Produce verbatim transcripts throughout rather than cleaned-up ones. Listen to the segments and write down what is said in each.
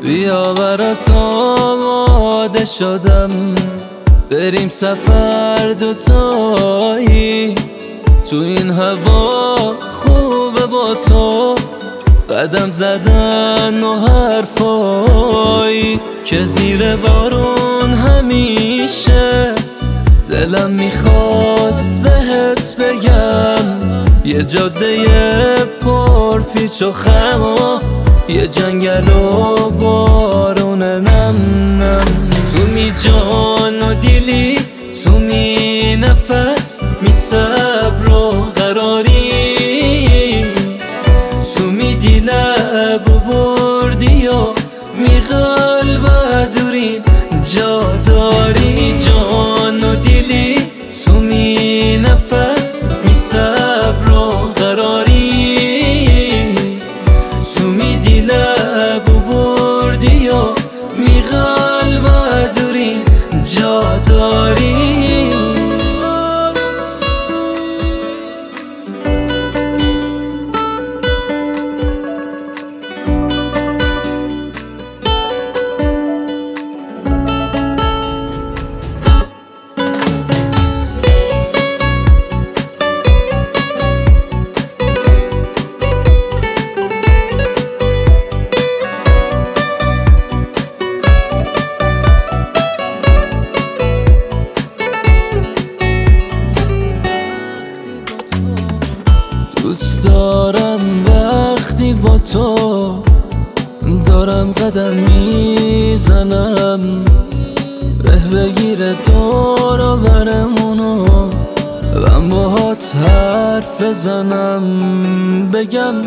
بیا برات آماده شدم، بریم سفر دوتایی. تو این هوا خوبه با تو قدم زدن و حرفایی که زیر بارون همیشه دلم میخواست بهت بگم. یه جاده پر پیچ و خم و یه جنگل و بارون نم نم. تو می جان و دیلی، تو می نفس، می صبر و قراری، تو می دی لب و بردی و می قلب دورین جا داری. جان و دیلی، تو می نفس، می صبر و قراری، تو می دی لب و بردی و می قلب دورین جا داری. دوست دارم وقتی با تو دارم قدم میزنم، ره بگیره دور و برمونو من باهات حرف بزنم. بگم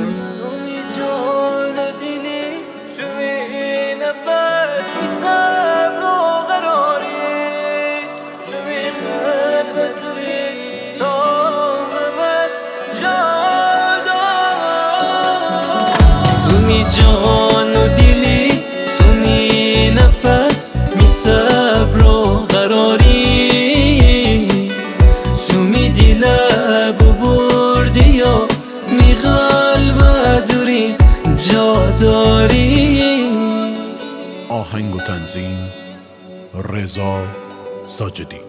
می جان و دیلی، تو می نفس، می صبر و قراری، تو می دی لب و بردی و می قلب دوری جا داری. آهنگ و تنظیم رضا ساجدی.